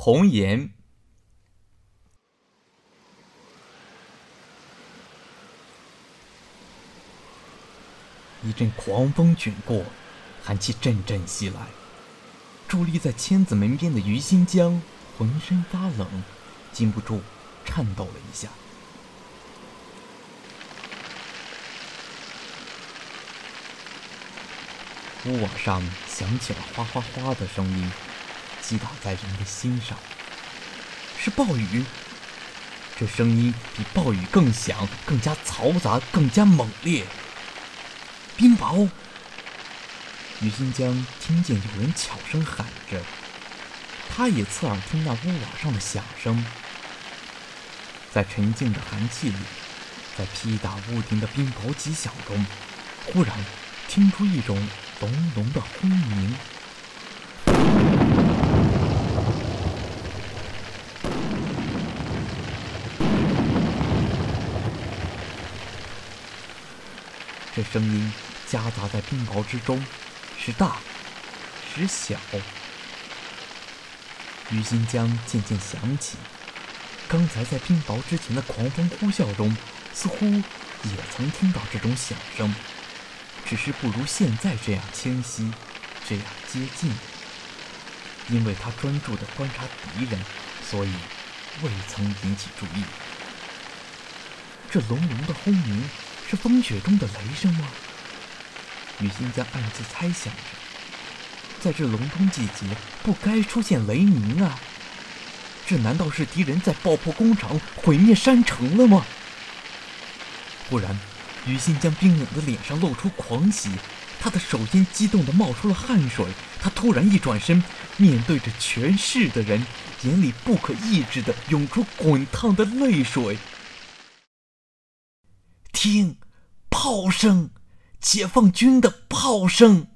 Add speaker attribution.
Speaker 1: 红颜。一阵狂风卷过，寒气阵阵袭来。伫立在千子门边的于新江浑身发冷，禁不住颤抖了一下。屋瓦上响起了哗哗哗的声音，击打在人的心上。是暴雨，这声音比暴雨更响，更加嘈杂，更加猛烈。冰雹！于新江听见有人悄声喊着，他也侧耳听那屋瓦上的响声。在沉静的寒气里，在劈打屋顶的冰雹急响中，忽然听出一种隆隆的轰鸣。这声音夹杂在冰雹之中，时大时小。于新江渐渐想起，刚才在冰雹之前的狂风呼啸中，似乎也曾听到这种响声，只是不如现在这样清晰，这样接近。因为他专注地观察敌人，所以未曾引起注意。这隆隆的轰鸣是风雪中的雷声吗？于新江暗自猜想着，在这隆冬季节不该出现雷鸣啊！这难道是敌人在爆破工厂、毁灭山城了吗？忽然，于新江冰冷的脸上露出狂喜，他的手心激动地冒出了汗水。他突然一转身，面对着全市的人，眼里不可抑制地涌出滚烫的泪水。听，炮声！解放军的炮声！